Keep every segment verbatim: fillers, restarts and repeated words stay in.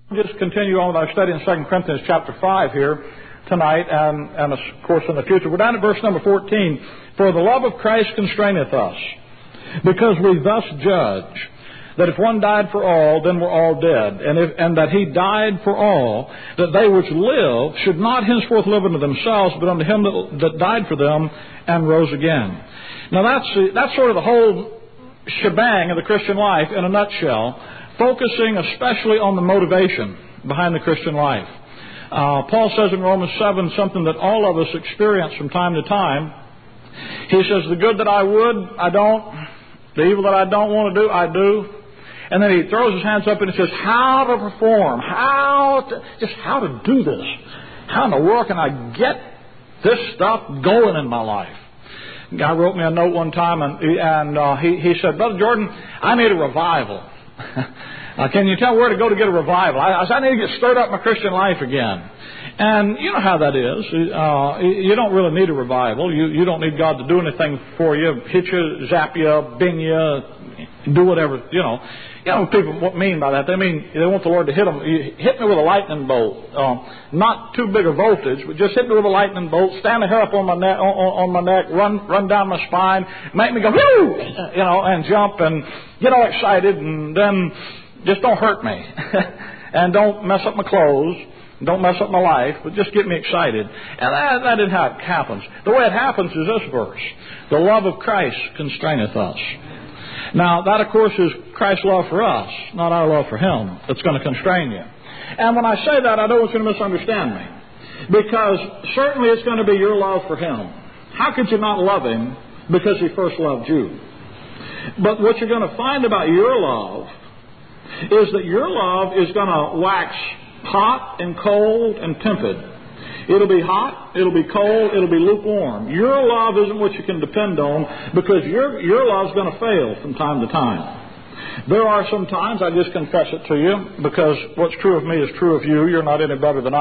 Just continue on with our study in Second Corinthians chapter five here tonight, and, and of course in the future. We're down at verse number fourteen. For the love of Christ constraineth us, because we thus judge, that if one died for all, then we're all dead, and, if, and that he died for all, that they which live should not henceforth live unto themselves, but unto him that, that died for them and rose again. Now that's, that's sort of the whole shebang of the Christian life in a nutshell, focusing especially on the motivation behind the Christian life. Uh, Paul says in Romans seven something that all of us experience from time to time. He says, the good that I would, I don't. The evil that I don't want to do, I do. And then he throws his hands up and he says, how to perform, how to, just how to do this. How in the world can I get this stuff going in my life? A guy wrote me a note one time, and, and uh, he, he said, Brother Jordan, I need a revival. uh, can you tell where to go to get a revival? I, I said, I need to get stirred up in my Christian life again. And you know how that is. Uh, you don't really need a revival. You, you don't need God to do anything for you. Hit you, zap you, bing you, do whatever, you know. You know what people mean by that. They mean they want the Lord to hit them. Hit me with a lightning bolt. Um, not too big a voltage, but just hit me with a lightning bolt. Stand the hair up on my neck, on, on my neck. Run, run down my spine. Make me go, whoo, you know, and jump and get all excited, and then just don't hurt me, and don't mess up my clothes. Don't mess up my life, but just get me excited. And that, that isn't how it happens. The way it happens is this verse. The love of Christ constraineth us. Now, that, of course, is Christ's love for us, not our love for Him, that's going to constrain you. And when I say that, I don't want you to misunderstand me. Because certainly it's going to be your love for Him. How could you not love Him? Because He first loved you. But what you're going to find about your love is that your love is going to wax hot and cold and tepid. It'll be hot, it'll be cold, it'll be lukewarm. Your love isn't what you can depend on, because your your love's going to fail from time to time. There are some times, I just confess it to you, because what's true of me is true of you. You're not any better than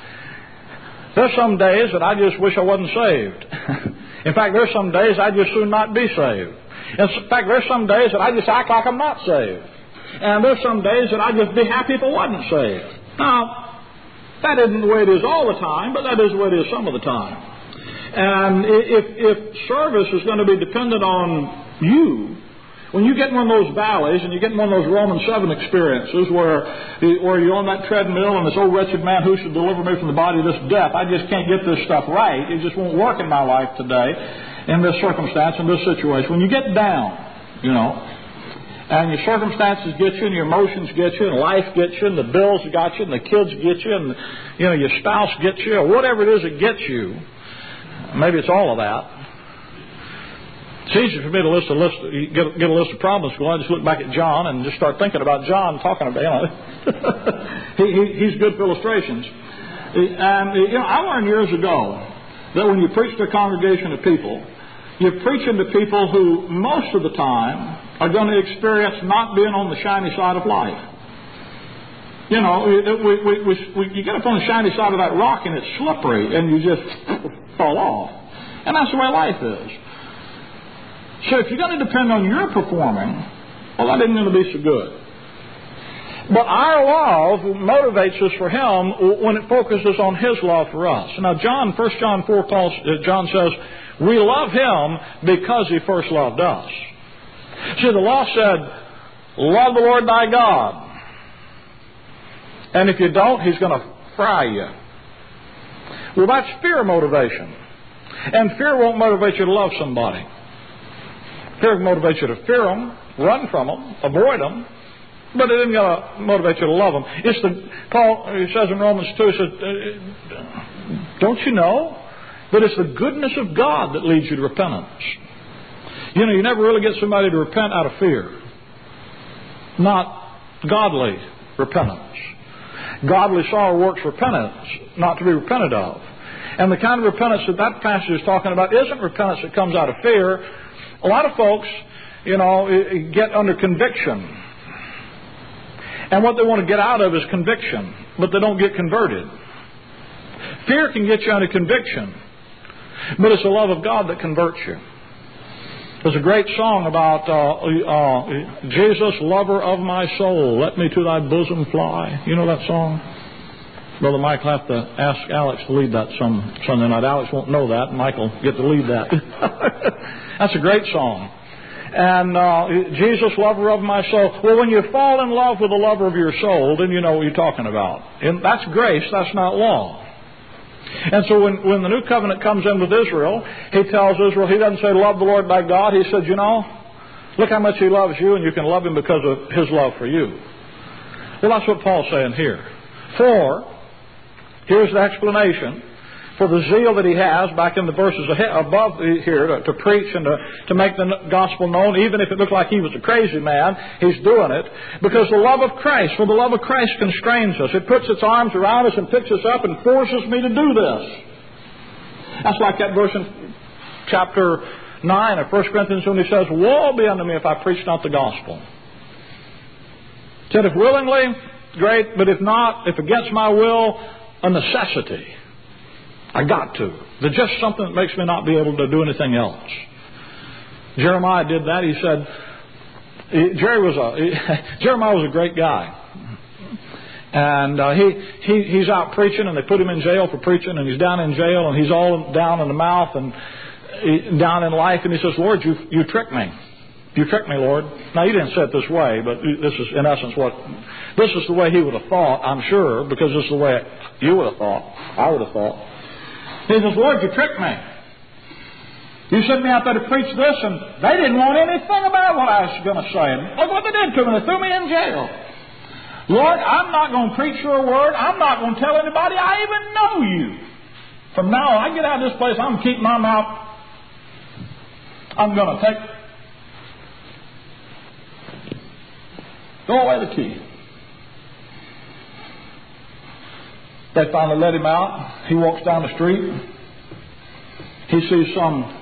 I. There's some days that I just wish I wasn't saved. In fact, there's some days I'd just soon not be saved. In fact, there's some days that I just act like I'm not saved. And there's some days that I'd just be happy if I wasn't saved. Now, that isn't the way it is all the time, but that is the way it is some of the time. And if, if service is going to be dependent on you, when you get in one of those valleys and you get in one of those Romans seven experiences where, where you're on that treadmill and this old wretched man, who should deliver me from the body of this death? I just can't get this stuff right. It just won't work in my life today, in this circumstance, in this situation. When you get down, you know, and your circumstances get you, and your emotions get you, and life gets you, and the bills got you, and the kids get you, and you know your spouse gets you, or whatever it is that gets you. Maybe it's all of that. It's easy for me to list a list, get, get a list of problems going. I just look back at John and just start thinking about John, talking about, you know, he, he, he's good for illustrations. And you know, I learned years ago that when you preach to a congregation of people, you're preaching to people who most of the time are going to experience not being on the shiny side of life. You know, we, we, we, we, you get up on the shiny side of that rock and it's slippery and you just fall off. And that's the way life is. So if you're going to depend on your performing, well, that isn't going to be so good. But our love motivates us for Him when it focuses on His love for us. Now, John, First John four, calls, John says, we love Him because He first loved us. See, the law said, love the Lord thy God. And if you don't, He's going to fry you. Well, that's fear motivation. And fear won't motivate you to love somebody. Fear motivates you to fear them, run from them, avoid them, but it isn't going to motivate you to love them. It's the, Paul he says in Romans two, he says, don't you know that it's the goodness of God that leads you to repentance? You know, you never really get somebody to repent out of fear. Not godly repentance. Godly sorrow works repentance, not to be repented of. And the kind of repentance that that passage is talking about isn't repentance that comes out of fear. A lot of folks, you know, get under conviction. And what they want to get out of is conviction, but they don't get converted. Fear can get you under conviction, but it's the love of God that converts you. There's a great song about uh, uh, Jesus, lover of my soul, let me to thy bosom fly. You know that song? Brother Michael will have to ask Alex to lead that some Sunday night. Alex won't know that, and Michael will get to lead that. That's a great song. And uh, Jesus, lover of my soul. Well, when you fall in love with the lover of your soul, then you know what you're talking about. And that's grace, that's not law. And so when, when the new covenant comes in with Israel, he tells Israel, he doesn't say, love the Lord thy God. He said, you know, look how much he loves you, and you can love him because of his love for you. Well, that's what Paul's saying here. For, here's the explanation, for the zeal that he has back in the verses above here to, to preach and to, to make the gospel known, even if it looked like he was a crazy man, he's doing it because the love of Christ, for the love of Christ constrains us. It puts its arms around us and picks us up and forces me to do this. That's like that verse in chapter nine of First Corinthians when he says, woe be unto me if I preach not the gospel. He said, if willingly, great, but if not, if against my will, a necessity. I got to. There's just something that makes me not be able to do anything else. Jeremiah did that. He said, he, Jerry was a, he, Jeremiah was a great guy. And uh, he, he he's out preaching, and they put him in jail for preaching, and he's down in jail, and he's all down in the mouth and he, down in life. And he says, Lord, you you tricked me. You tricked me, Lord. Now, he didn't say it this way, but this is, in essence, what... This is the way he would have thought, I'm sure, because this is the way you would have thought, I would have thought. He says, Lord, you tricked me. You sent me out there to preach this, and they didn't want anything about what I was going to say. And look what they did to me. They threw me in jail. Lord, I'm not going to preach your word. I'm not going to tell anybody I even know you. From now on, I get out of this place, I'm going to keep my mouth. I'm going to take... Throw away the key. They finally let him out. He walks down the street. He sees some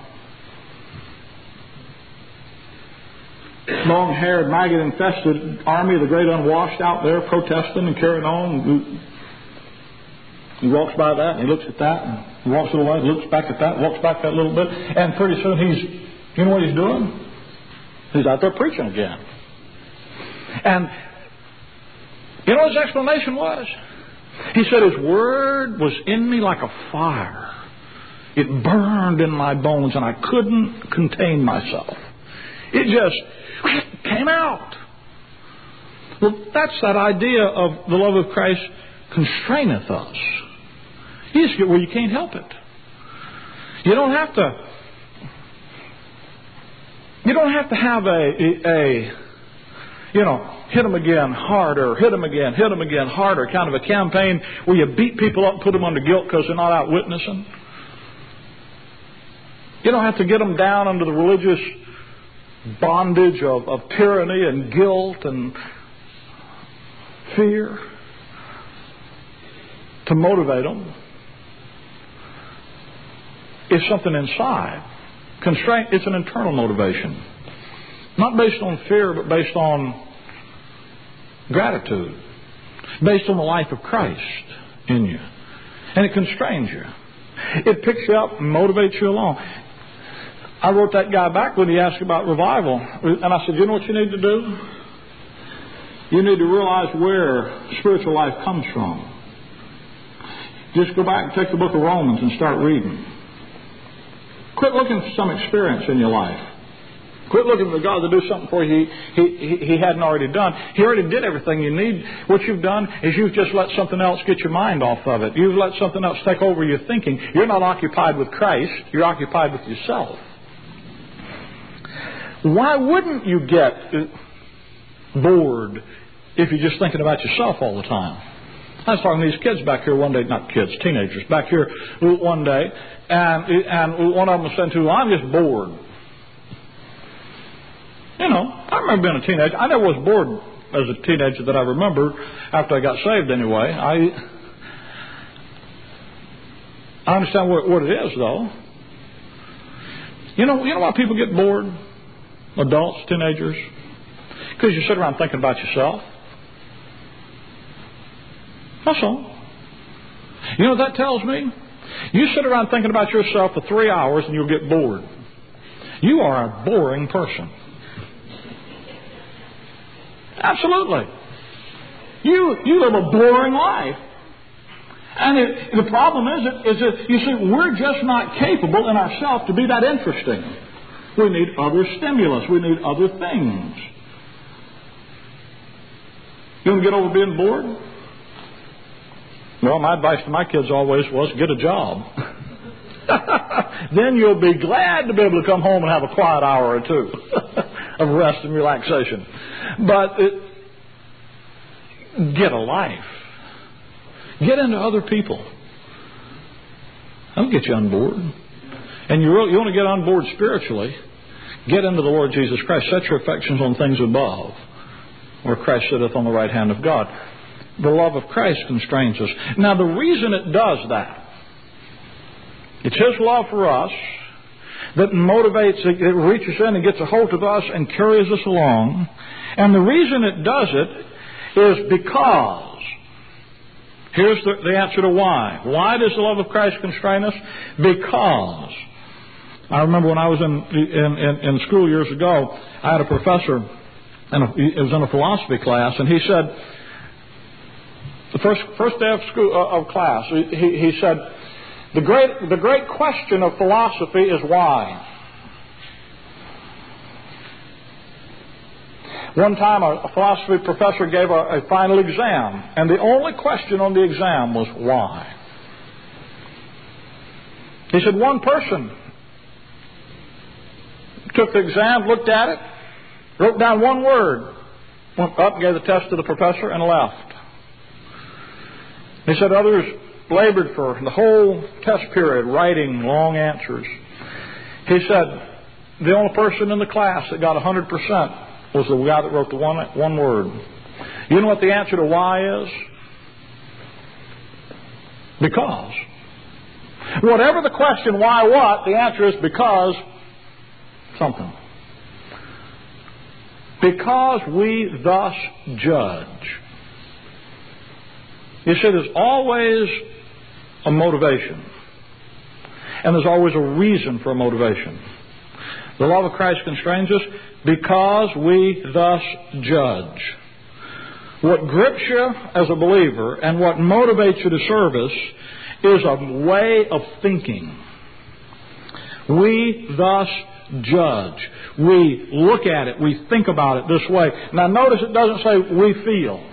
long-haired, maggot-infested army of the great unwashed out there protesting and carrying on. He walks by that, and he looks at that, and he walks a little way, looks back at that, walks back that little bit, and pretty soon he's, you know what he's doing? He's out there preaching again. And you know what his explanation was? He said, his word was in me like a fire. It burned in my bones, and I couldn't contain myself. It just came out. Well, that's that idea of the love of Christ constraineth us. You just get where you can't help it. You don't have to. You don't have to have a a. You know, hit them again harder, hit them again, hit them again harder, kind of a campaign where you beat people up and put them under guilt because they're not out witnessing. You don't have to get them down under the religious bondage of, of tyranny and guilt and fear to motivate them. It's something inside. Constraint, it's an internal motivation. Not based on fear, but based on gratitude. Based on the life of Christ in you. And it constrains you. It picks you up and motivates you along. I wrote that guy back when he asked about revival. And I said, you know what you need to do? You need to realize where spiritual life comes from. Just go back and take the book of Romans and start reading. Quit looking for some experience in your life. Quit looking for God to do something for you he, he, he hadn't already done. He already did everything you need. What you've done is you've just let something else get your mind off of it. You've let something else take over your thinking. You're not occupied with Christ. You're occupied with yourself. Why wouldn't you get bored if you're just thinking about yourself all the time? I was talking to these kids back here one day, not kids, teenagers, back here one day, and, and one of them was saying to me, I'm just bored. You know, I remember being a teenager. I never was bored as a teenager that I remember after I got saved anyway. I I understand what, what it is, though. You know, you know why people get bored? Adults, teenagers? Because you sit around thinking about yourself. That's all. You know what that tells me? You sit around thinking about yourself for three hours and you'll get bored. you are a boring person. Absolutely. You, you live a boring life. And it, the problem is, it, is that, you see, we're just not capable in ourselves to be that interesting. We need other stimulus. We need other things. You want to get over being bored? Well, my advice to my kids always was, get a job. Then you'll be glad to be able to come home and have a quiet hour or two of rest and relaxation. But it, get a life. Get into other people. That'll get you on board. And you, really, you want to get on board spiritually, get into the Lord Jesus Christ. Set your affections on things above, where Christ sitteth on the right hand of God. The love of Christ constrains us. Now, the reason it does that, it's His love for us that motivates, it reaches in and gets a hold of us and carries us along. And the reason it does it is because, here's the, the answer to why. Why does the love of Christ constrain us? Because, I remember when I was in, in, in, in school years ago, I had a professor, and it was in a philosophy class, and he said, the first first day of school uh, of class, he, he said, the great the great question of philosophy is why. One time, a, a philosophy professor gave a, a final exam, and the only question on the exam was why. He said one person took the exam, looked at it, wrote down one word, went up, gave the test to the professor, and left. He said others labored for the whole test period writing long answers. He said the only person in the class that got one hundred percent was the guy that wrote the one, one word. You know what the answer to why is? Because. Whatever the question, why what, the answer is because something. Because we thus judge. You see, there's always a motivation. And there's always a reason for a motivation. The love of Christ constrains us because we thus judge. What grips you as a believer and what motivates you to service is a way of thinking. We thus judge. We look at it. We think about it this way. Now notice it doesn't say we feel.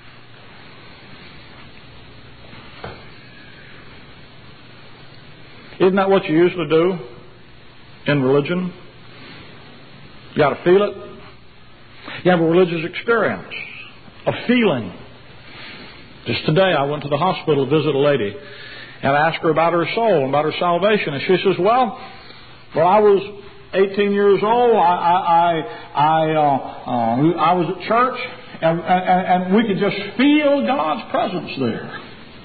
Isn't that what you usually do in religion? You got to feel it. You have a religious experience, a feeling. Just today I went to the hospital to visit a lady and I asked her about her soul and about her salvation. And she says, well, well, I was eighteen years old. I I I, uh, uh, I was at church and, and, and we could just feel God's presence there.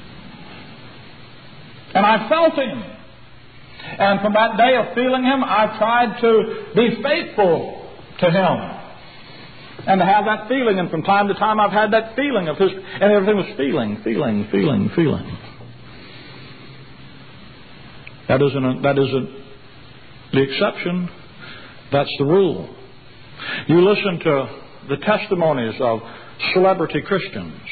And I felt Him. And from that day of feeling Him, I tried to be faithful to Him. And to have that feeling. And from time to time I've had that feeling of His. And everything was feeling, feeling, feeling, feeling. That isn't, a, that isn't the exception. That's the rule. You listen to the testimonies of celebrity Christians.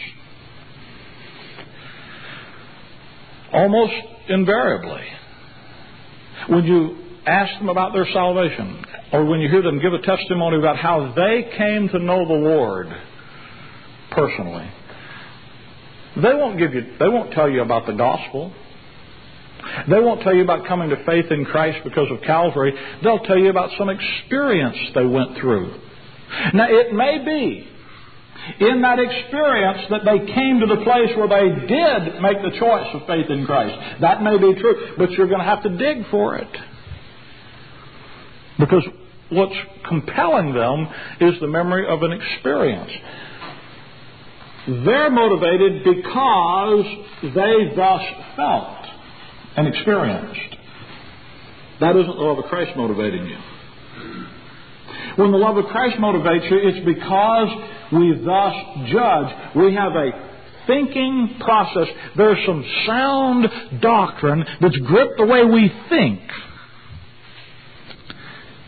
Almost invariably, when you ask them about their salvation, or when you hear them give a testimony about how they came to know the Lord personally, they won't give you, they won't tell you about the gospel. They won't tell you about coming to faith in Christ because of Calvary. They'll tell you about some experience they went through. Now, it may be in that experience that they came to the place where they did make the choice of faith in Christ. That may be true, but you're going to have to dig for it. Because what's compelling them is the memory of an experience. They're motivated because they thus felt and experienced. That isn't the love of Christ motivating you. When the love of Christ motivates you, it's because we thus judge. We have a thinking process. There's some sound doctrine that's gripped the way we think.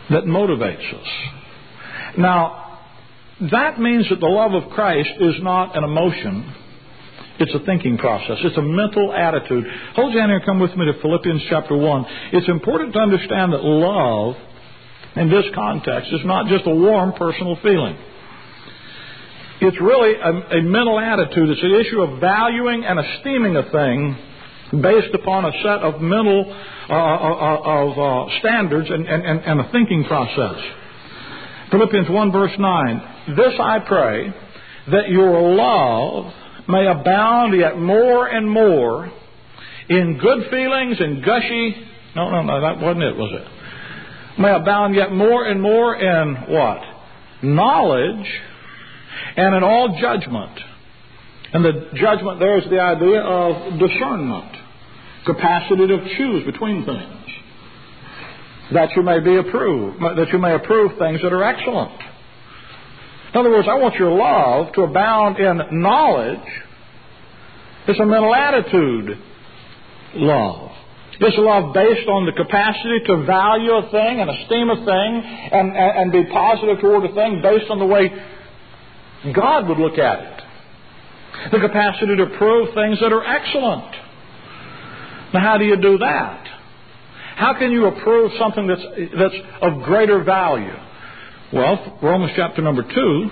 that motivates us. Now, that means that the love of Christ is not an emotion. It's a thinking process. It's a mental attitude. Hold your hand here and come with me to Philippians chapter one. It's important to understand that love, in this context, is not just a warm personal feeling. It's really a, a mental attitude. It's an issue of valuing and esteeming a thing based upon a set of mental uh, uh, of uh, standards and, and, and a thinking process. Philippians one verse nine, this I pray, that your love may abound yet more and more in good feelings and gushy, no, no, no, that wasn't it, was it? May abound yet more and more in what? Knowledge and in all judgment. And the judgment there is the idea of discernment, capacity to choose between things. That you may be approved, that you may approve things that are excellent. In other words, I want your love to abound in knowledge. It's a mental attitude love. It's a love based on the capacity to value a thing and esteem a thing and, and, and be positive toward a thing based on the way God would look at it. The capacity to approve things that are excellent. Now, how do you do that? How can you approve something that's that's of greater value? Well, Romans chapter number two,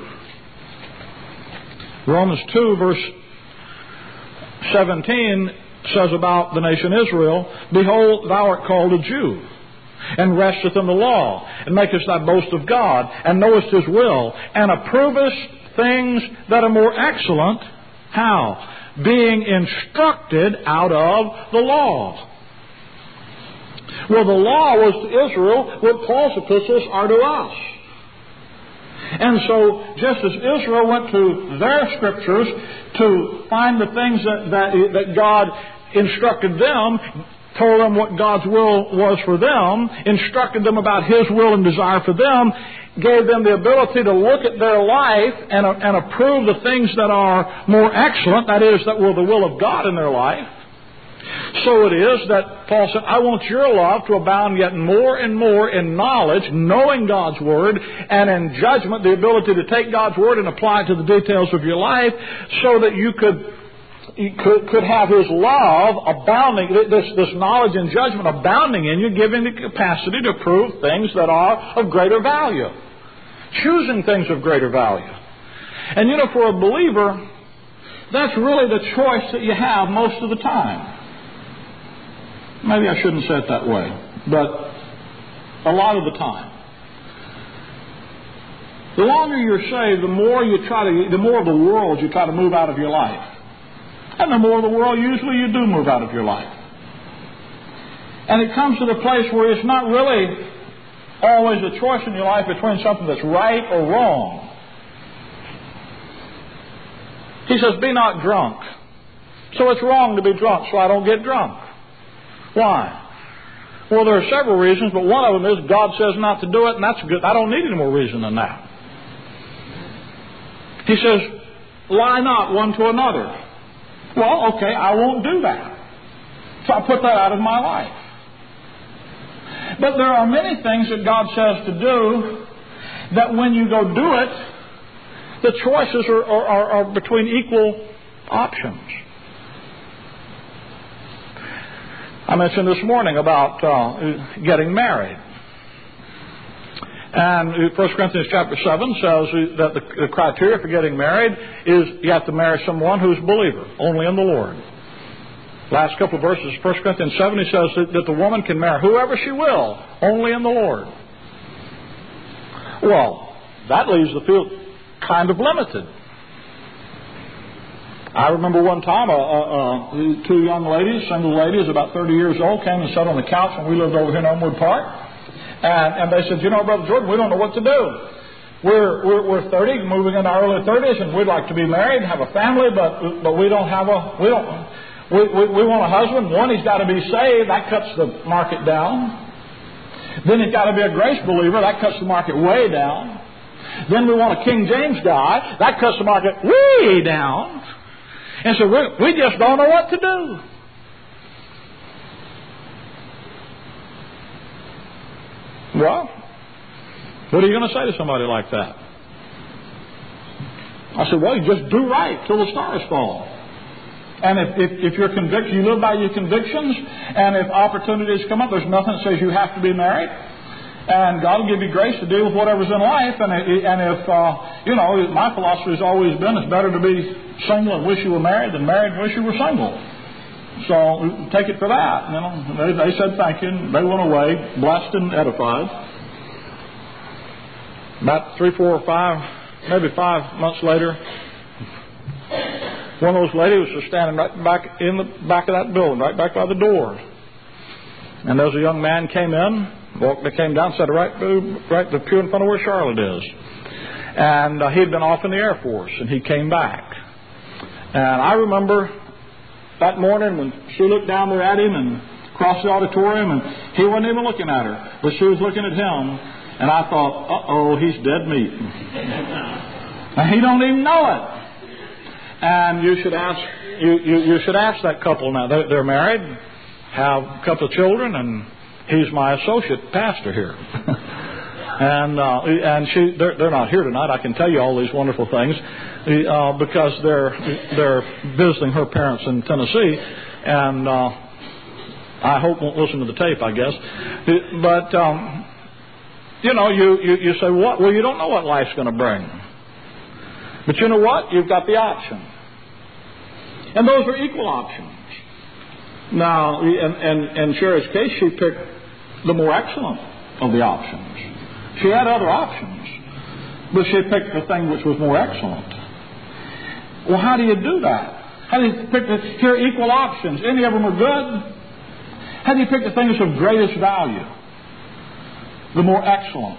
Romans two verse seventeen says about the nation Israel, behold, thou art called a Jew, and resteth in the law, and makest thy boast of God, and knowest his will, and approvest things that are more excellent. How? Being instructed out of the law. Well, the law was to Israel what Paul's epistles are to us. And so, just as Israel went to their scriptures to find the things that, that, that God instructed them, told them what God's will was for them, instructed them about His will and desire for them, gave them the ability to look at their life and, and approve the things that are more excellent, that is, that were the will of God in their life. So it is that Paul said, I want your love to abound yet more and more in knowledge, knowing God's Word, and in judgment, the ability to take God's Word and apply it to the details of your life, so that you could you could, could have His love abounding, this, this knowledge and judgment abounding in you, giving the capacity to prove things that are of greater value. Choosing things of greater value. And you know, for a believer, that's really the choice that you have most of the time. Maybe I shouldn't say it that way, but a lot of the time. The longer you're saved, the more you try to, the more of the world you try to move out of your life. And the more of the world usually you do move out of your life. And it comes to the place where it's not really always a choice in your life between something that's right or wrong. He says, be not drunk. So it's wrong to be drunk, so I don't get drunk. Why? Well, there are several reasons, but one of them is God says not to do it, and that's good. I don't need any more reason than that. He says, lie not one to another. Well, okay, I won't do that. So I put that out of my life. But there are many things that God says to do that when you go do it, the choices are, are, are between equal options. I mentioned this morning about uh, getting married. And First Corinthians chapter seven says that the, the criteria for getting married is you have to marry someone who's a believer, only in the Lord. Last couple of verses, First Corinthians seven, he says that, that the woman can marry whoever she will, only in the Lord. Well, that leaves the field kind of limited. I remember one time uh, uh, two young ladies, single ladies, about thirty years old, came and sat on the couch when we lived over here in Elmwood Park. And, and they said, you know, Brother Jordan, we don't know what to do. We're, we're, we're thirty, moving into our early thirties, and we'd like to be married and have a family, but but we don't have a, we don't, we, we, we want a husband. One, he's got to be saved. That cuts the market down. Then he's got to be a grace believer. That cuts the market way down. Then we want a King James guy. That cuts the market way down. And so we, we just don't know what to do. Well, What are you going to say to somebody like that? I said, well, you just do right till the stars fall. And if, if, if you're convicted, you live by your convictions, and if opportunities come up, there's nothing that says you have to be married. And God will give you grace to deal with whatever's in life. And, and if, uh, you know, my philosophy has always been it's better to be single and wish you were married than married and wish you were single. So take it for that. You know, they, they said thank you, and they went away, blessed and edified. About three, four, or five, maybe five months later, one of those ladies was standing right back in the back of that building, right back by the door. And there was a young man came in, walked, they came down, sat right, right the pew in front of where Charlotte is. And uh, he'd been off in the Air Force, and he came back. And I remember that morning when she looked down there at him and across the auditorium, and he wasn't even looking at her, but she was looking at him. And I thought, uh-oh, he's dead meat. And he don't even know it. And you should ask you, you, you should ask that couple now. They're, they're married, have a couple of children, and he's my associate pastor here. and uh, and she they're, they're not here tonight. I can tell you all these wonderful things uh, because they're they're visiting her parents in Tennessee, and uh, I hope won't listen to the tape, I guess. But um, you know, you, you, you say, what? Well, you don't know what life's going to bring. But you know what? You've got the option. And those are equal options. Now, in, in, in Sherry's case, she picked the more excellent of the options. She had other options, but she picked the thing which was more excellent. Well, how do you do that? How do you pick the, here are equal options. Any of them are good. How do you pick the things of greatest value? The more excellent.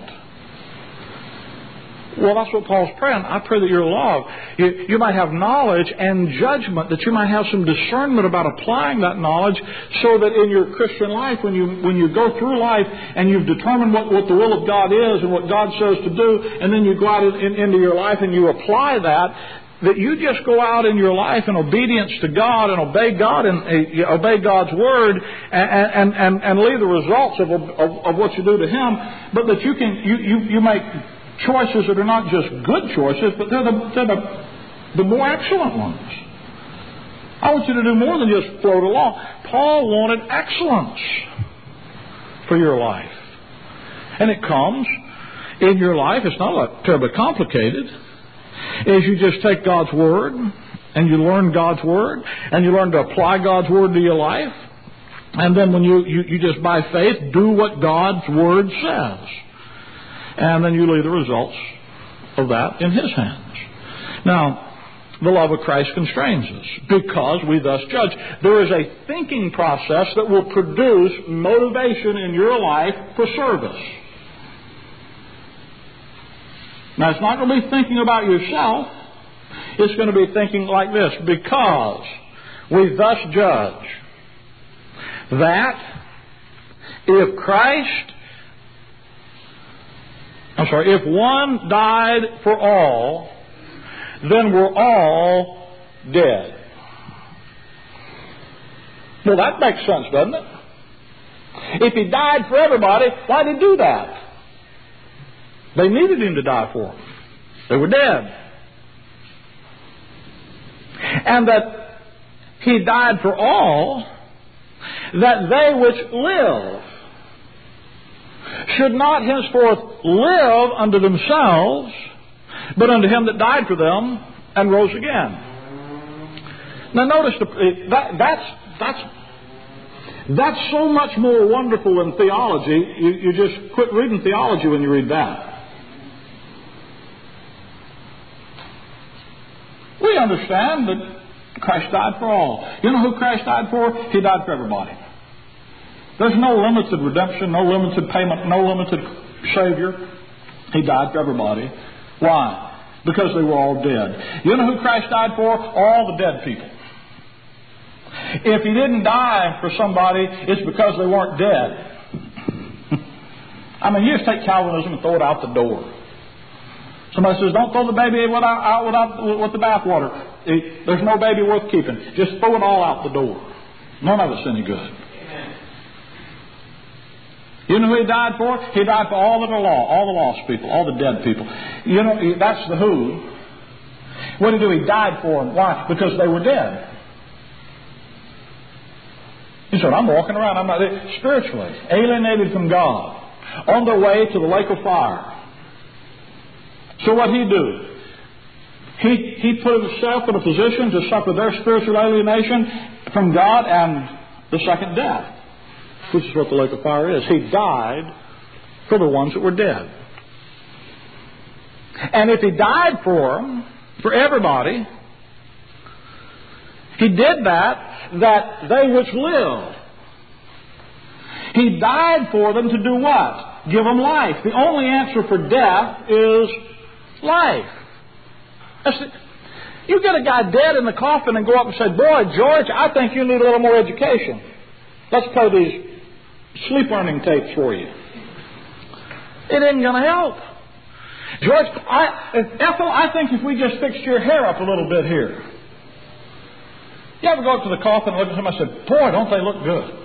Well, that's what Paul's praying. I pray that your love, you, you might have knowledge and judgment, that you might have some discernment about applying that knowledge, so that in your Christian life, when you when you go through life and you've determined what, what the will of God is and what God says to do, and then you go out in, in, into your life and you apply that, that you just go out in your life in obedience to God and obey God and uh, obey God's word and, and, and, and leave the results of, of, of what you do to Him, but that you can you, you, you make choices that are not just good choices, but they're the, they're the, the more excellent ones. I want you to do more than just float along. Paul wanted excellence for your life. And it comes in your life. It's not like terribly complicated. As you just take God's Word and you learn God's Word and you learn to apply God's Word to your life. And then when you, you, you just by faith do what God's Word says. And then you leave the results of that in His hands. Now, the love of Christ constrains us because we thus judge. There is a thinking process that will produce motivation in your life for service. Now, it's not going to be thinking about yourself. It's going to be thinking like this: because we thus judge that if Christ, I'm sorry, if one died for all, then we're all dead. Well, that makes sense, doesn't it? If He died for everybody, why did He do that? They needed Him to die for them. They were dead. And that He died for all, that they which live should not henceforth live unto themselves, but unto Him that died for them and rose again. Now notice, the, that, that's, that's, that's so much more wonderful than theology. You, you just quit reading theology when you read that. We understand that Christ died for all. You know who Christ died for? He died for everybody. There's no limited redemption, no limited payment, no limited Savior. He died for everybody. Why? Because they were all dead. You know who Christ died for? All the dead people. If He didn't die for somebody, it's because they weren't dead. I mean, you just take Calvinism and throw it out the door. Somebody says, don't throw the baby out without, with the bathwater. There's no baby worth keeping. Just throw it all out the door. None of it's any good. You know who He died for? He died for all that are lost, all the lost people, all the dead people. You know, that's the who. What did He do? He died for them. Why? Because they were dead. He said, I'm walking around, I'm not spiritually alienated from God, on their way to the lake of fire. So what did He do? He, he put Himself in a position to suffer their spiritual alienation from God and the second death, which is what the lake of fire is. He died for the ones that were dead. And if He died for them, for everybody, He did that, that they which live. He died for them to do what? Give them life. The only answer for death is life. That's the, you get a guy dead in the coffin and go up and say, boy, George, I think you need a little more education. Let's play these sleep learning tapes for you. It isn't going to help. George, I, Ethel, I think if we just fixed your hair up a little bit here. You ever go up to the coffin and look at somebody and say, boy, don't they look good?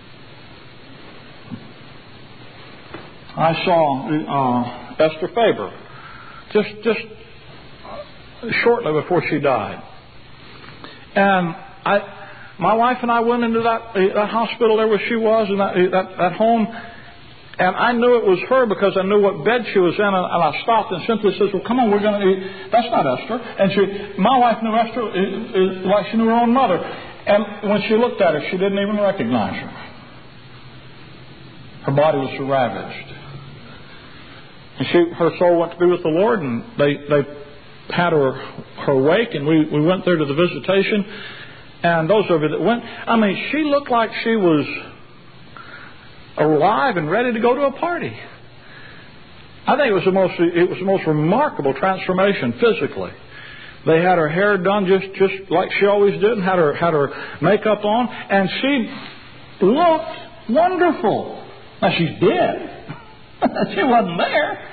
I saw uh, Esther Faber just just shortly before she died. And I, my wife and I went into that, that hospital there where she was, in that, that, that home, and I knew it was her because I knew what bed she was in, and, and I stopped, and Cynthia says, well, come on, we're going to, that's not Esther. And she, my wife knew Esther like she knew her own mother. And when she looked at her, she didn't even recognize her. Her body was so ravaged. And she, her soul went to be with the Lord, and they, they had her, her wake, and we, we went there to the visitation. And those of you that went, I mean, she looked like she was alive and ready to go to a party. I think it was the most, it was the most remarkable transformation physically. They had her hair done just, just like she always did, and had her, had her makeup on, and she looked wonderful. Now, she's dead. She wasn't there.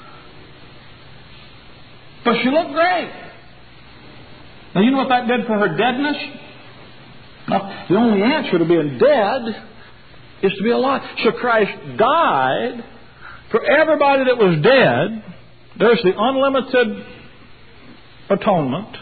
But she looked great. Now, you know what that did for her deadness? Now, the only answer to being dead is to be alive. So Christ died for everybody that was dead. There's the unlimited atonement.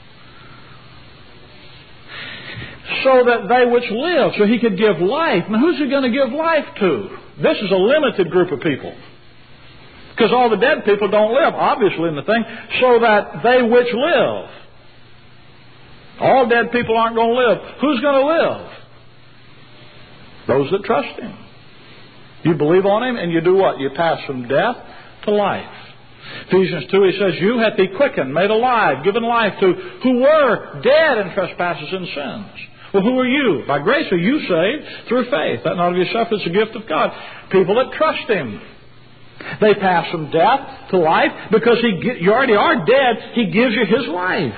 So that they which live, so He could give life. Now, who's He going to give life to? This is a limited group of people. Because all the dead people don't live, obviously, in the thing. So that they which live. All dead people aren't going to live. Who's going to live? Those that trust Him. You believe on Him and you do what? You pass from death to life. Ephesians two, he says, you hath He quickened, made alive, given life to who were dead in trespasses and sins. Well, who are you? By grace are you saved through faith. That not of yourself, it's a gift of God. People that trust Him. They pass from death to life because he, you already are dead. He gives you His life.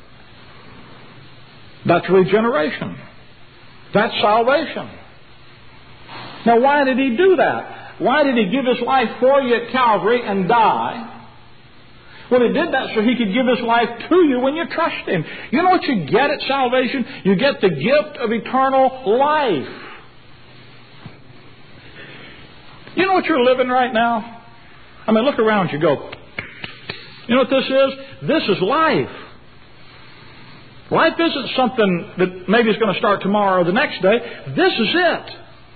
That's regeneration. That's salvation. Now, why did He do that? Why did He give His life for you at Calvary and die? Well, He did that so He could give His life to you when you trust Him. You know what you get at salvation? You get the gift of eternal life. You know what you're living right now? I mean, look around you, go, you know what this is? This is life. Life isn't something that maybe is going to start tomorrow or the next day. This is it.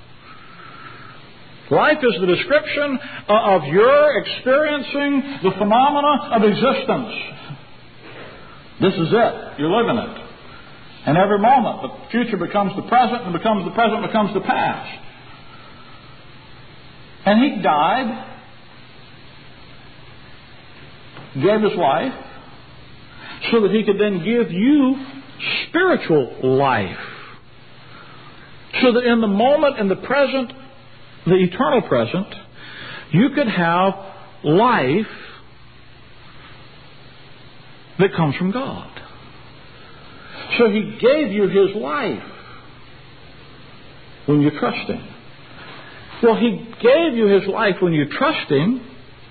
Life is the description of your experiencing the phenomena of existence. This is it. You're living it. And every moment, the future becomes the present, and becomes the present becomes the past. And He died, gave His life, so that He could then give you spiritual life. So that in the moment, in the present, the eternal present, you could have life that comes from God. So He gave you His life when you trust Him. Well, He gave you His life when you trust Him,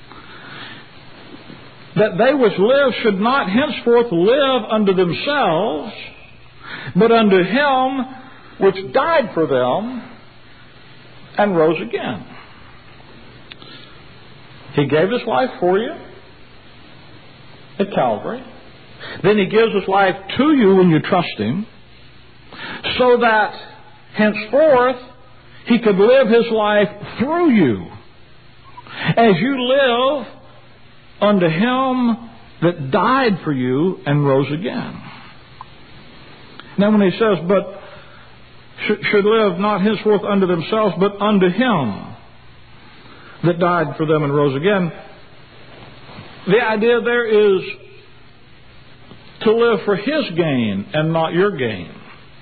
that they which live should not henceforth live unto themselves, but unto Him which died for them and rose again. He gave His life for you at Calvary. Then He gives His life to you when you trust Him, so that henceforth He could live His life through you as you live unto Him that died for you and rose again. Now when He says, but sh- should live not henceforth unto themselves, but unto Him that died for them and rose again, the idea there is to live for His gain and not your gain.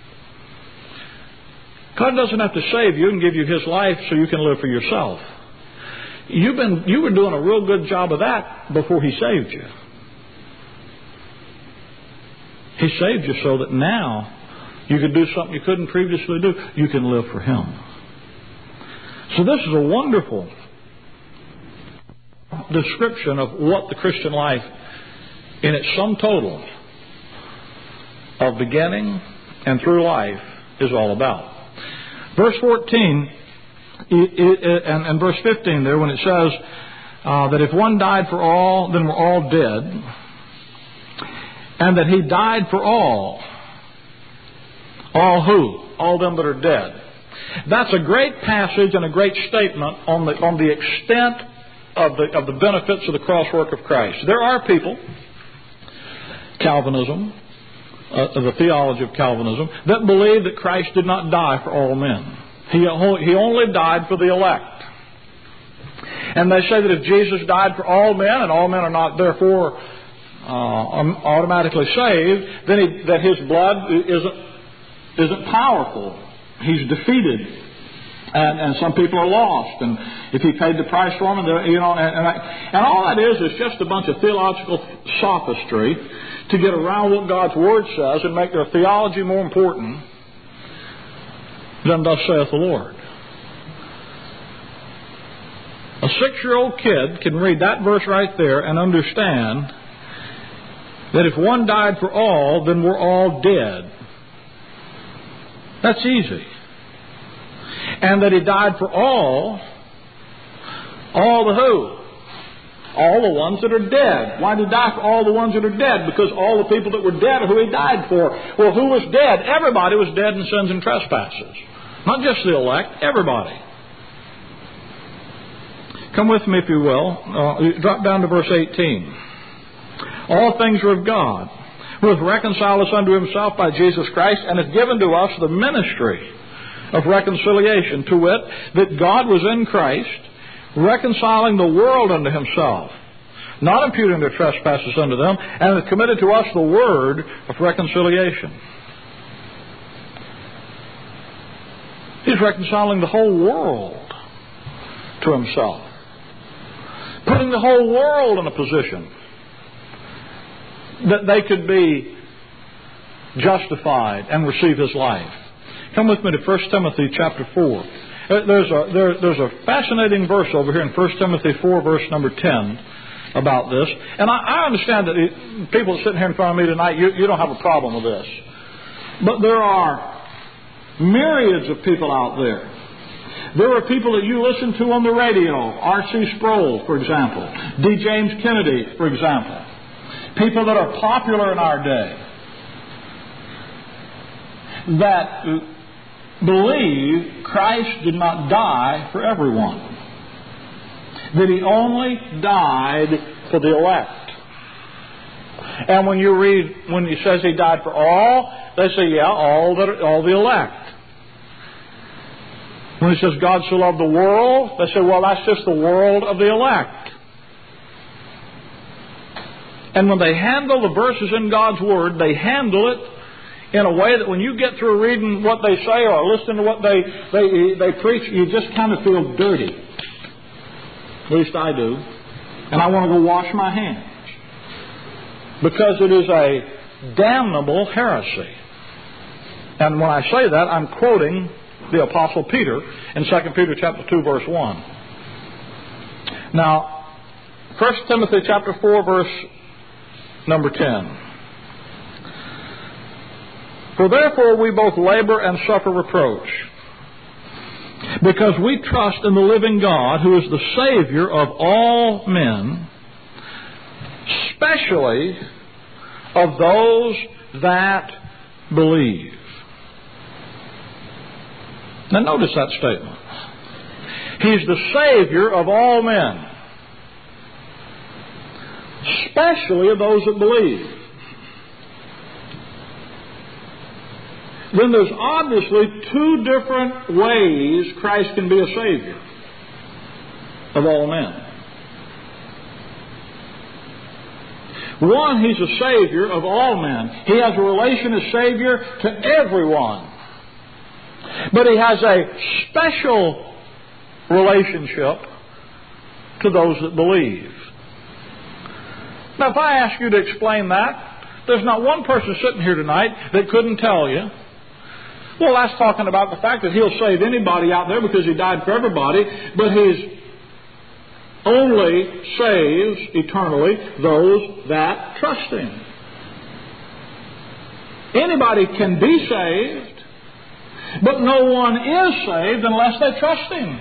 God doesn't have to save you and give you His life so you can live for yourself. You've been, you were doing a real good job of that before He saved you. He saved you so that now you can do something you couldn't previously do. You can live for Him. So this is a wonderful description of what the Christian life in its sum total of beginning and through life is all about. Verse fourteen and verse fifteen there, when it says uh, that if one died for all, then we're all dead, and that He died for all. All who? All them that are dead. That's a great passage and a great statement on the on the extent of the of the benefits of the cross work of Christ. There are people, Calvinism, uh, the theology of Calvinism, that believe that Christ did not die for all men. He he only died for the elect. And they say that if Jesus died for all men, and all men are not therefore uh, automatically saved, then he, that His blood isn't isn't powerful. He's defeated. And, and some people are lost. And if He paid the price for them, and you know, and, and, I, and all that is is just a bunch of theological sophistry to get around what God's Word says and make their theology more important than thus saith the Lord. A six-year-old kid can read that verse right there and understand that if one died for all, then we're all dead. That's easy. And that He died for all, all the who? All the ones that are dead. Why did He die for all the ones that are dead? Because all the people that were dead are who He died for. Well, who was dead? Everybody was dead in sins and trespasses. Not just the elect, everybody. Come with me, if you will. Uh, drop down to verse eighteen. All things are of God, who hath reconciled us unto Himself by Jesus Christ, and hath given to us the ministry of reconciliation, to wit, that God was in Christ, reconciling the world unto Himself, not imputing their trespasses unto them, and hath committed to us the word of reconciliation. He's reconciling the whole world to Himself, putting the whole world in a position that they could be justified and receive His life. Come with me to First Timothy chapter four. There's a, there, there's a fascinating verse over here in First Timothy four, verse number ten, about this. And I, I understand that it, people sitting here in front of me tonight, you, you don't have a problem with this. But there are myriads of people out there. There are people that you listen to on the radio, R C Sproul, for example, D. James Kennedy, for example. People that are popular in our day that believe Christ did not die for everyone, that He only died for the elect. And when you read, when He says He died for all, they say, yeah, all that are, all the elect. When He says God so loved the world, they say, well, that's just the world of the elect. And when they handle the verses in God's Word, they handle it in a way that when you get through reading what they say or listening to what they, they, they preach, you just kind of feel dirty. At least I do. And I want to go wash my hands. Because it is a damnable heresy. And when I say that, I'm quoting the Apostle Peter in Second Peter chapter two, verse one. Now, First Timothy chapter four, verse number ten. For therefore we both labor and suffer reproach, Because we trust in the living God who is the Savior of all men, especially of those that believe. Now notice that statement. He's the Savior of all men, especially of those that believe. Then there's obviously two different ways Christ can be a Savior of all men. One, He's a Savior of all men. He has a relation as Savior to everyone. But He has a special relationship to those that believe. Now, if I ask you to explain that, there's not one person sitting here tonight that couldn't tell you, well, that's talking about the fact that He'll save anybody out there because He died for everybody, but He's only saves eternally those that trust Him. Anybody can be saved, but no one is saved unless they trust Him.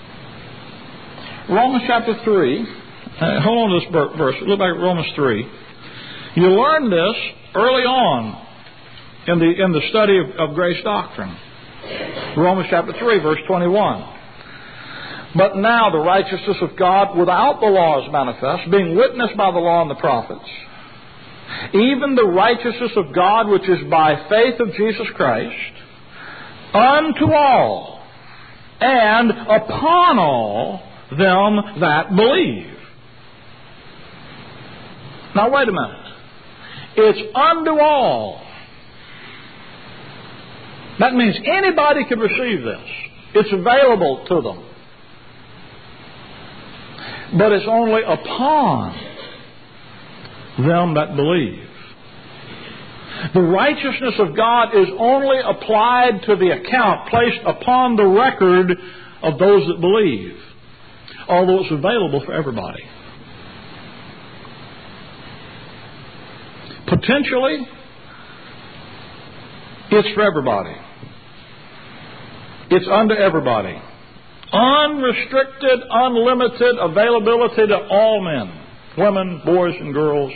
Romans chapter three. Uh, hold on to this verse. Look back at Romans three. You learn this early on in the in the study of, of grace doctrine. Romans chapter three, verse twenty-one. But now the righteousness of God without the law is manifest, being witnessed by the law and the prophets, even the righteousness of God which is by faith of Jesus Christ, unto all, and upon all them that believe. Now wait a minute. It's unto all. That means anybody can receive this. It's available to them. But it's only upon them that believe. The righteousness of God is only applied to the account, placed upon the record of those that believe, although it's available for everybody. Potentially, it's for everybody. It's unto everybody. Unrestricted, unlimited availability to all men, women, boys, and girls.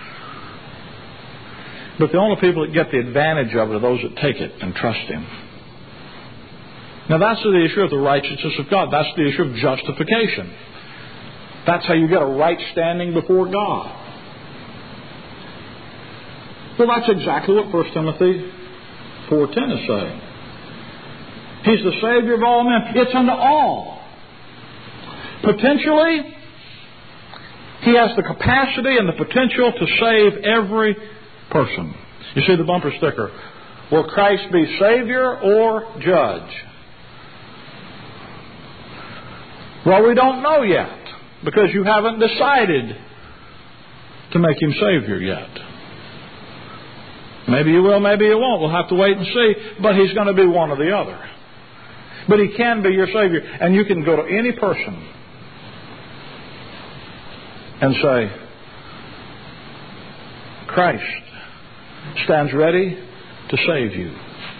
But the only people that get the advantage of it are those that take it and trust Him. Now that's the issue of the righteousness of God. That's the issue of justification. That's how you get a right standing before God. Well, that's exactly what First Timothy four ten is saying. He's the Savior of all men. It's unto all. Potentially, He has the capacity and the potential to save every person. You see the bumper sticker. Will Christ be Savior or Judge? Well, we don't know yet, because you haven't decided to make Him Savior yet. Maybe you will, maybe you won't. We'll have to wait and see. But He's going to be one or the other. But He can be your Savior. And you can go to any person and say, Christ stands ready to save you.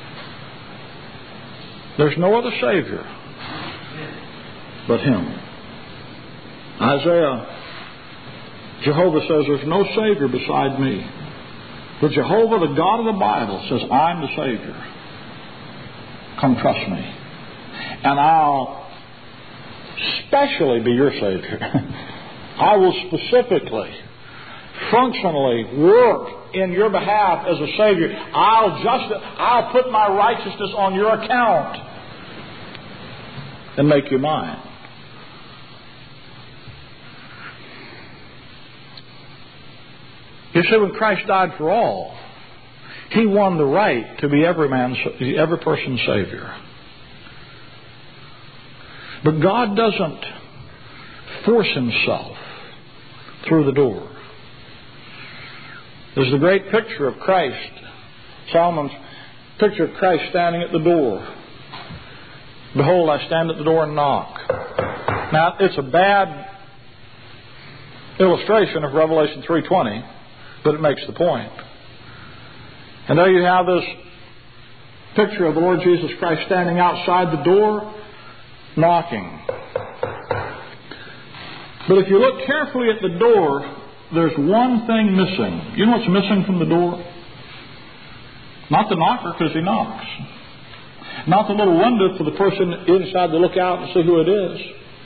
There's no other Savior but Him. Isaiah, Jehovah says, there's no Savior beside me. But Jehovah, the God of the Bible, says, I'm the Savior. Come trust me. And I'll specially be your Savior. I will specifically, functionally work in your behalf as a Savior. I'll just, I'll put my righteousness on your account and make you mine. You see, when Christ died for all, He won the right to be every man's, every person's Savior. But God doesn't force Himself through the door. There's the great picture of Christ, Solomon's picture of Christ standing at the door. Behold, I stand at the door and knock. Now, it's a bad illustration of Revelation three twenty, but it makes the point. And there you have this picture of the Lord Jesus Christ standing outside the door, knocking. But if you look carefully at the door, there's one thing missing. You know what's missing from the door? Not the knocker, because he knocks. Not the little window for the person inside to look out and see who it is.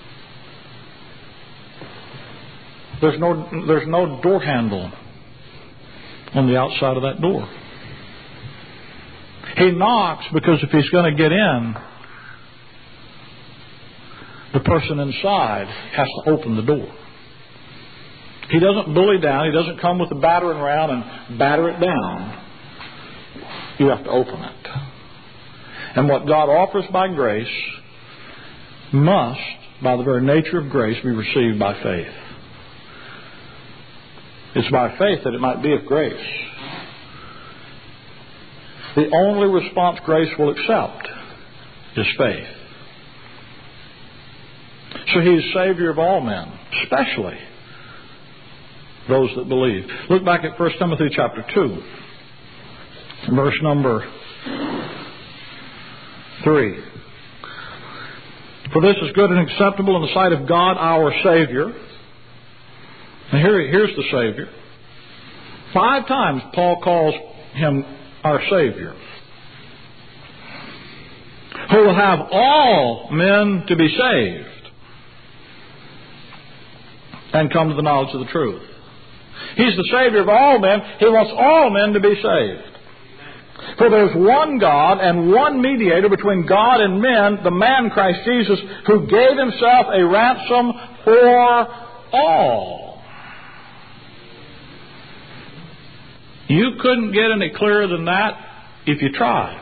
There's no, there's no door handle on the outside of that door. He knocks because if he's going to get in, the person inside has to open the door. He doesn't bully down. He doesn't come with a battering ram and batter it down. You have to open it. And what God offers by grace must, by the very nature of grace, be received by faith. It's by faith that it might be of grace. The only response grace will accept is faith. So He's Savior of all men, especially those that believe. Look back at First Timothy chapter two, verse number three. For this is good and acceptable in the sight of God our Savior. And here, here's the Savior. Five times Paul calls Him our Savior, who will have all men to be saved and come to the knowledge of the truth. He's the Savior of all men. He wants all men to be saved. For there's one God and one mediator between God and men, the man Christ Jesus, who gave Himself a ransom for all. You couldn't get any clearer than that if you tried.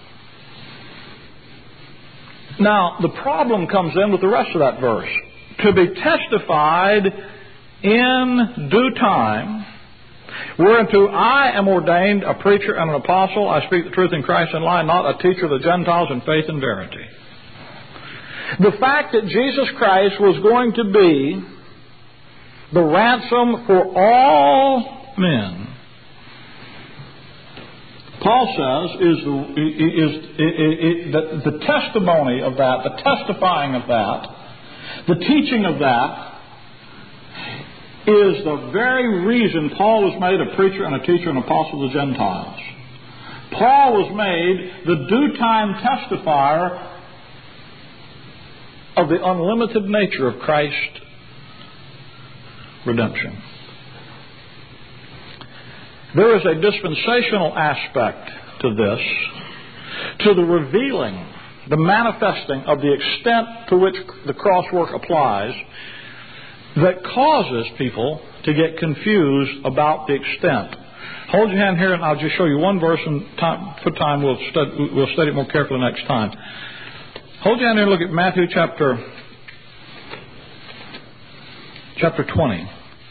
Now, the problem comes in with the rest of that verse. To be testified in due time, whereunto I am ordained a preacher and an apostle. I speak the truth in Christ and lie not, a teacher of the Gentiles in faith and verity. The fact that Jesus Christ was going to be the ransom for all men, Paul says, is, the, is, is, is the, the testimony of that, the testifying of that, the teaching of that, is the very reason Paul was made a preacher and a teacher and apostle of the Gentiles. Paul was made the due-time testifier of the unlimited nature of Christ's redemption. There is a dispensational aspect to this, to the revealing, the manifesting of the extent to which the cross work applies, that causes people to get confused about the extent. Hold your hand here and I'll just show you one verse, and time, for time we'll study, we'll study it more carefully next time. Hold your hand here and look at Matthew chapter, chapter twenty.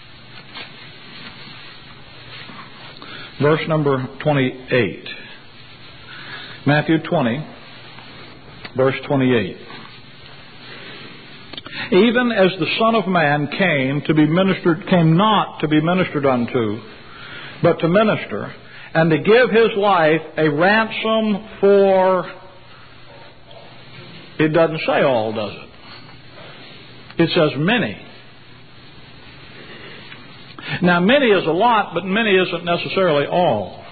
Verse number twenty-eight. Matthew twenty, verse twenty-eight. Even as the Son of Man came to be ministered, came not to be ministered unto, but to minister, and to give His life a ransom for, it doesn't say all, does it? It says many. Now, many is a lot, but many isn't necessarily all.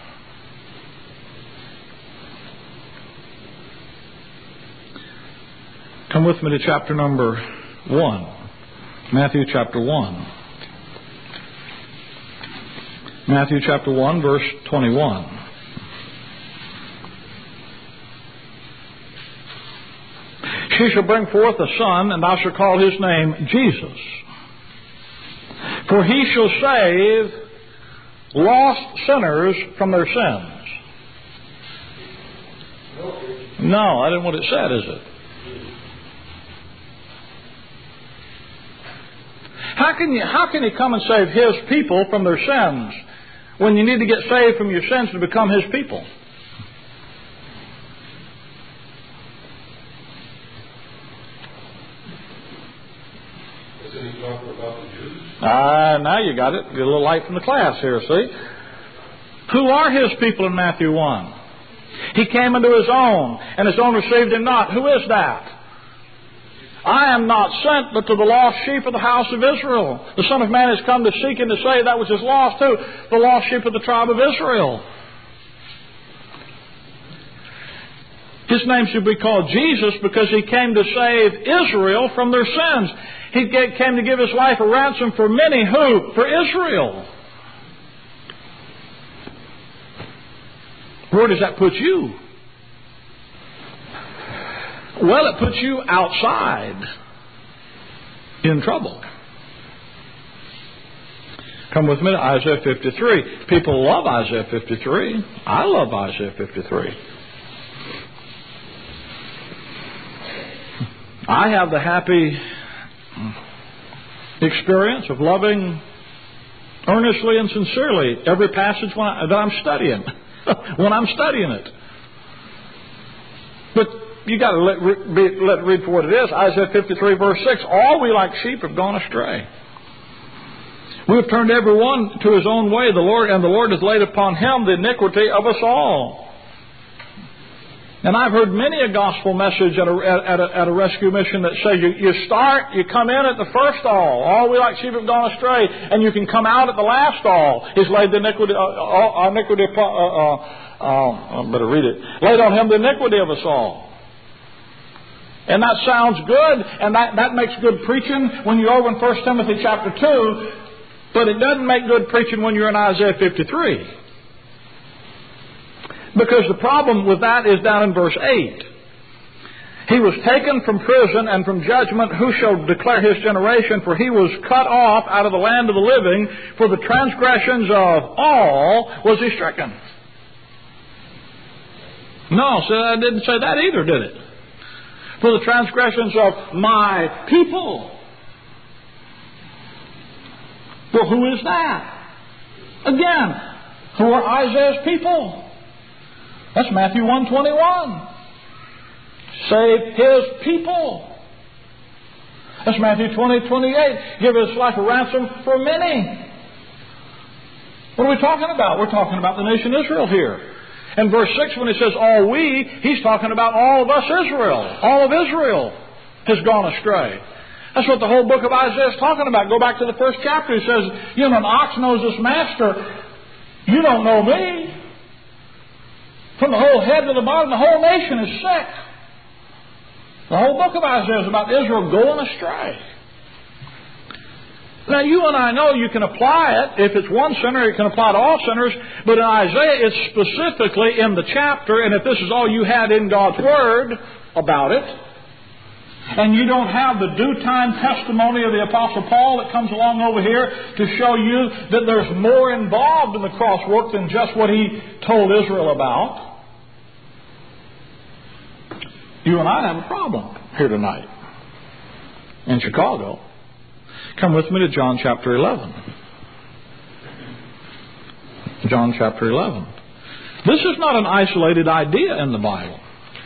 Come with me to chapter number one. Matthew chapter one. Matthew chapter one, verse twenty-one. She shall bring forth a son, and thou shalt call his name Jesus. For he shall save lost sinners from their sins. No, that isn't what it said, is it? How can you, how can he come and save his people from their sins when you need to get saved from your sins to become his people? Isn't he talking about the Jews? Ah, uh, now you got it. Get a little light from the class here, see? Who are his people in Matthew one? He came unto his own, and his own received him not. Who is that? I am not sent but to the lost sheep of the house of Israel. The Son of Man has come to seek and to save that which is lost too, the lost sheep of the tribe of Israel. His name should be called Jesus because He came to save Israel from their sins. He came to give His life a ransom for many. Who? For Israel. Where does that put you? Well, it puts you outside in trouble. Come with me to Isaiah fifty-three. People love Isaiah fifty-three. I love Isaiah fifty-three. I have the happy experience of loving earnestly and sincerely every passage when I, that I'm studying, when I'm studying it. But you got to let, be, let it read for what it is. Isaiah fifty-three, verse six. All we like sheep have gone astray. We have turned every one to his own way. The Lord and the Lord has laid upon him the iniquity of us all. And I've heard many a gospel message at a, at a, at a rescue mission that say you, you start, you come in at the first all. All we like sheep have gone astray. And you can come out at the last all. He's laid the iniquity, uh, uh, iniquity upon, uh, uh, uh, I better read it. Laid on him the iniquity of us all. And that sounds good, and that, that makes good preaching when you're over in First Timothy chapter two, but it doesn't make good preaching when you're in Isaiah fifty-three. Because the problem with that is down in verse eight. He was taken from prison and from judgment. Who shall declare his generation? For he was cut off out of the land of the living. For the transgressions of all was he stricken. No, so I didn't say that either, did it? For the transgressions of my people. Well, who is that? Again, who are Isaiah's people? That's Matthew one twenty-one. Save his people. That's Matthew twenty twenty-eight. Give his life a ransom for many. What are we talking about? We're talking about the nation Israel here. And verse six, when he says all we, he's talking about all of us Israel. All of Israel has gone astray. That's what the whole book of Isaiah is talking about. Go back to the first chapter. He says, you know, an ox knows his master. You don't know me. From the whole head to the bottom, the whole nation is sick. The whole book of Isaiah is about Israel going astray. Now, you and I know you can apply it. If it's one sinner, it can apply to all sinners. But in Isaiah, it's specifically in the chapter. And if this is all you had in God's Word about it, and you don't have the due time testimony of the Apostle Paul that comes along over here to show you that there's more involved in the cross work than just what he told Israel about, you and I have a problem here tonight in Chicago. Come with me to John chapter eleven. John chapter eleven. This is not an isolated idea in the Bible.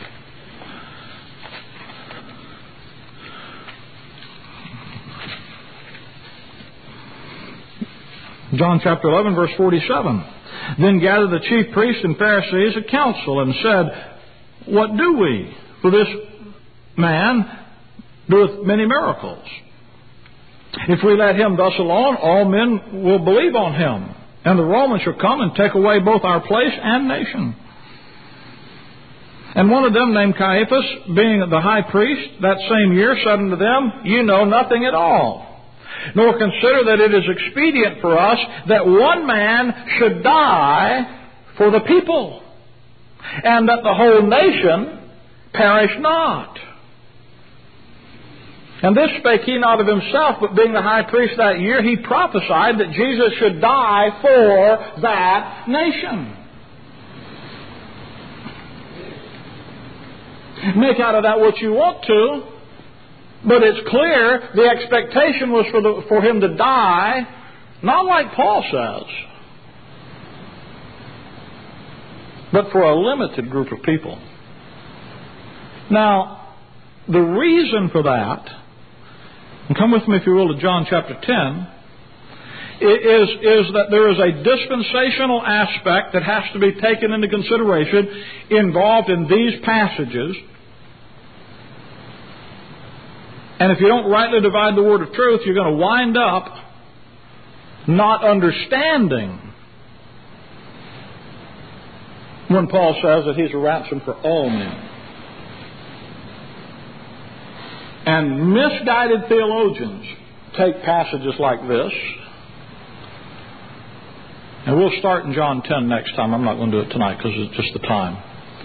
John chapter eleven, verse forty-seven. Then gathered the chief priests and Pharisees a council and said, what do we? For this man doeth many miracles. If we let him thus alone, all men will believe on him. And the Romans shall come and take away both our place and nation. And one of them, named Caiaphas, being the high priest, that same year said unto them, you know nothing at all, nor consider that it is expedient for us that one man should die for the people, and that the whole nation perish not. And this spake he not of himself, but being the high priest that year, he prophesied that Jesus should die for that nation. Make out of that what you want to, but it's clear the expectation was for, the, for him to die, not like Paul says, but for a limited group of people. Now, the reason for that, and come with me if you will to John chapter ten, is, is that there is a dispensational aspect that has to be taken into consideration involved in these passages. And if you don't rightly divide the word of truth, you're going to wind up not understanding when Paul says that He's a ransom for all men. And misguided theologians take passages like this. And we'll start in John ten next time. I'm not going to do it tonight because it's just the time.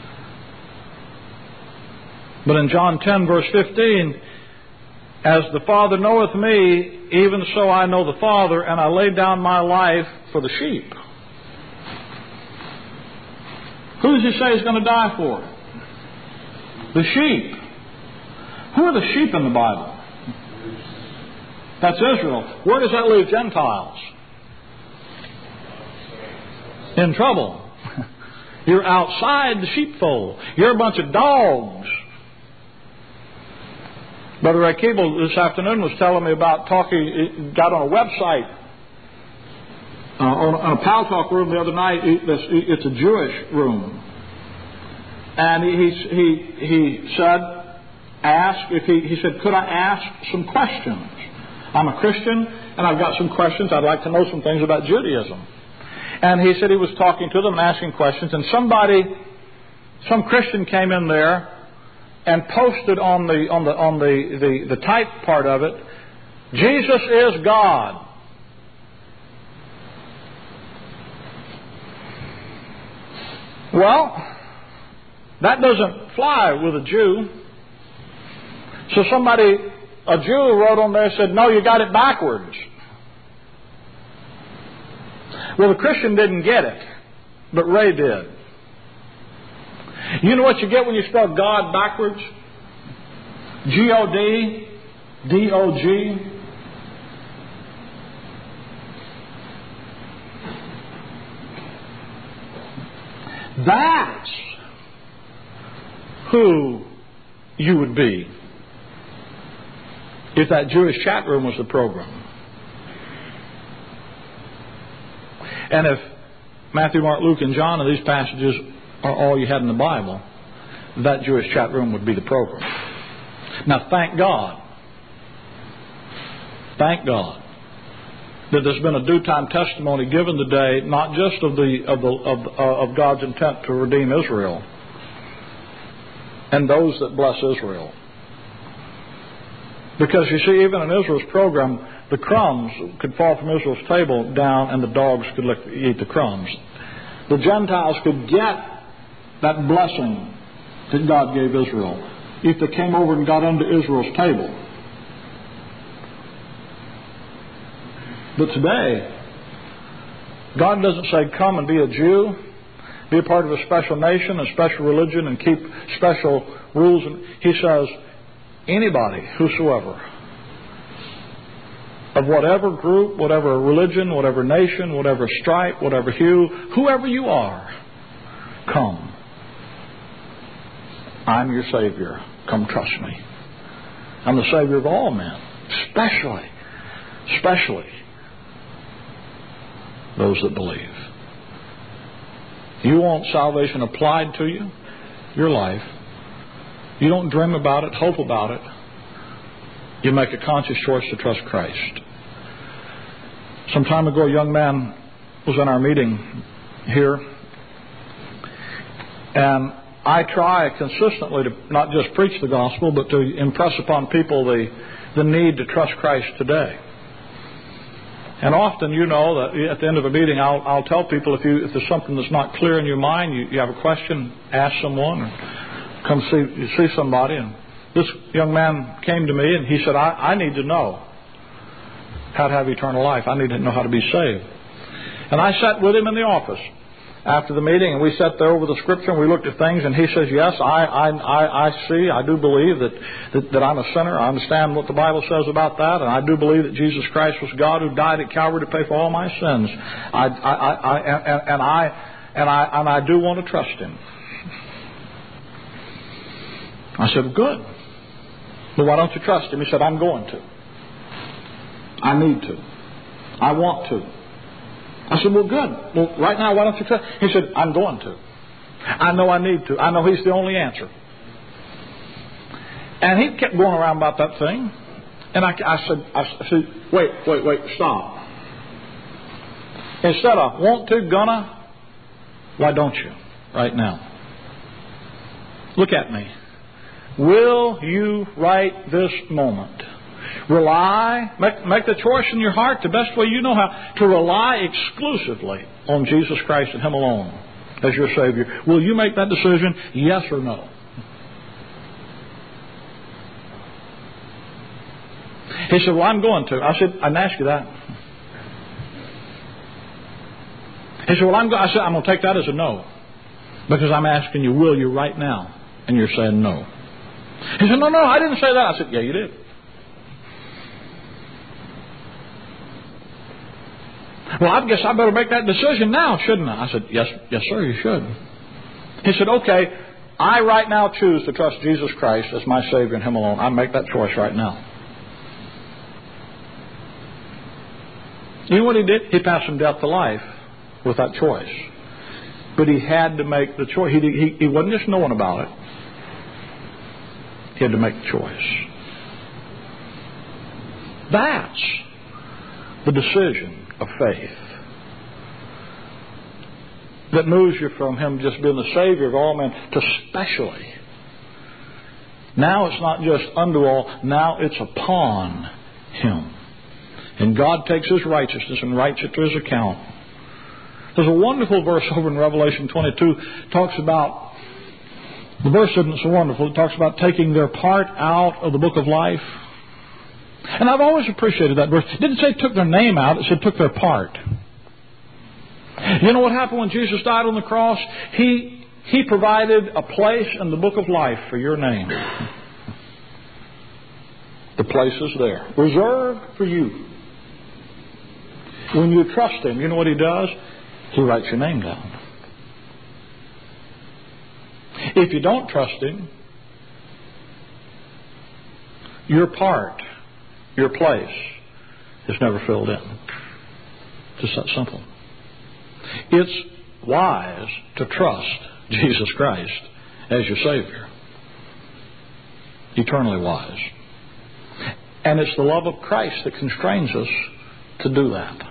But in John ten, verse fifteen, as the Father knoweth me, even so I know the Father, and I lay down my life for the sheep. Who does He say He's going to die for? The sheep. Who are the sheep in the Bible? That's Israel. Where does that leave Gentiles? In trouble. You're outside the sheepfold. You're a bunch of dogs. Brother Ray Keeble this afternoon was telling me about talking, got on a website, uh, on, on a Pal Talk room the other night. It's a Jewish room. And he, he, he said, ask, if he, he said, could I ask some questions? I'm a Christian and I've got some questions. I'd like to know some things about Judaism. And he said he was talking to them and asking questions, and somebody, some Christian came in there and posted on the on the on the, the, the type part of it, Jesus is God. Well, that doesn't fly with a Jew. So somebody, a Jew wrote on there and said, no, you got it backwards. Well, the Christian didn't get it, but Ray did. You know what you get when you spell God backwards? G O D, D O G. That's who you would be if that Jewish chat room was the program. And if Matthew, Mark, Luke, and John and these passages are all you had in the Bible, that Jewish chat room would be the program. Now, thank God, thank God that there's been a due time testimony given today, not just of the of the of, uh, of God's intent to redeem Israel and those that bless Israel. Because you see, even in Israel's program, the crumbs could fall from Israel's table down and the dogs could lick, eat the crumbs. The Gentiles could get that blessing that God gave Israel if they came over and got under Israel's table. But today, God doesn't say, come and be a Jew, be a part of a special nation, a special religion, and keep special rules. He says, anybody, whosoever, of whatever group, whatever religion, whatever nation, whatever stripe, whatever hue, whoever you are, come. I'm your Savior. Come trust me. I'm the Savior of all men, especially, especially those that believe. You want salvation applied to you, your life. You don't dream about it, hope about it. You make a conscious choice to trust Christ. Some time ago, a young man was in our meeting here, and I try consistently to not just preach the gospel, but to impress upon people the, the need to trust Christ today. And often, you know, that at the end of a meeting, I'll, I'll tell people if, you, if there's something that's not clear in your mind, you, you have a question, ask someone, or come see, see somebody. And this young man came to me and he said, I, I need to know how to have eternal life. I need to know how to be saved. And I sat with him in the office after the meeting, and we sat there over the scripture and we looked at things, and he says, yes, I I, I, I see, I do believe that, that, that I'm a sinner. I understand what the Bible says about that, and I do believe that Jesus Christ was God who died at Calvary to pay for all my sins. I, I, I, I and, and I and I and I do want to trust Him. I said, well, good. Well, why don't you trust Him? He said, I'm going to. I need to. I want to. I said, well, good. Well, right now, why don't you trust? He said, I'm going to. I know I need to. I know He's the only answer. And he kept going around about that thing. And I, I said, I said, wait, wait, wait, stop. Instead of want to, gonna, why don't you right now? Look at me. Will you right this moment rely, make, make the choice in your heart the best way you know how, to rely exclusively on Jesus Christ and Him alone as your Savior? Will you make that decision, yes or no? He said, well, I'm going to. I said, I didn't ask you that. He said, well, I'm go-. I said, I'm going to take that as a no. Because I'm asking you, will you right now? And you're saying no. He said, no, no, I didn't say that. I said, yeah, you did. Well, I guess I better make that decision now, shouldn't I? I said, yes, yes, sir, you should. He said, okay, I right now choose to trust Jesus Christ as my Savior and Him alone. I make that choice right now. You know what he did? He passed from death to life with that choice. But he had to make the choice. He, he, he wasn't just knowing about it. He had to make the choice. That's the decision of faith that moves you from Him just being the Savior of all men to specially. Now it's not just unto all, now it's upon Him. And God takes His righteousness and writes it to His account. There's a wonderful verse over in Revelation twenty-two. Talks about, the verse isn't so wonderful. It talks about taking their part out of the book of life. And I've always appreciated that verse. It didn't say took their name out. It said took their part. You know what happened when Jesus died on the cross? He, he provided a place in the book of life for your name. The place is there. Reserved for you. When you trust Him, you know what He does? He writes your name down. If you don't trust Him, your part, your place, is never filled in. Just that simple. It's wise to trust Jesus Christ as your Savior. Eternally wise. And it's the love of Christ that constrains us to do that.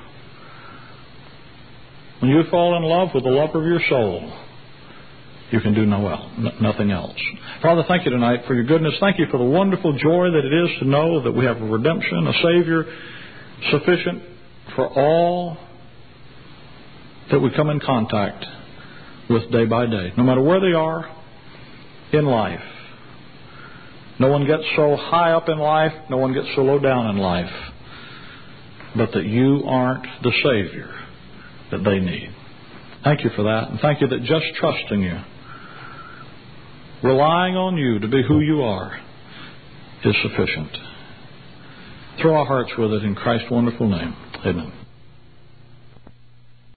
When you fall in love with the lover of your soul, you can do no well, n- nothing else. Father, thank you tonight for your goodness. Thank you for the wonderful joy that it is to know that we have a redemption, a Savior sufficient for all that we come in contact with day by day, no matter where they are in life. No one gets so high up in life, no one gets so low down in life, but that you aren't the Savior that they need. Thank you for that, and thank you that just trusting you, relying on you to be who you are, is sufficient. Throw our hearts with it in Christ's wonderful name. Amen.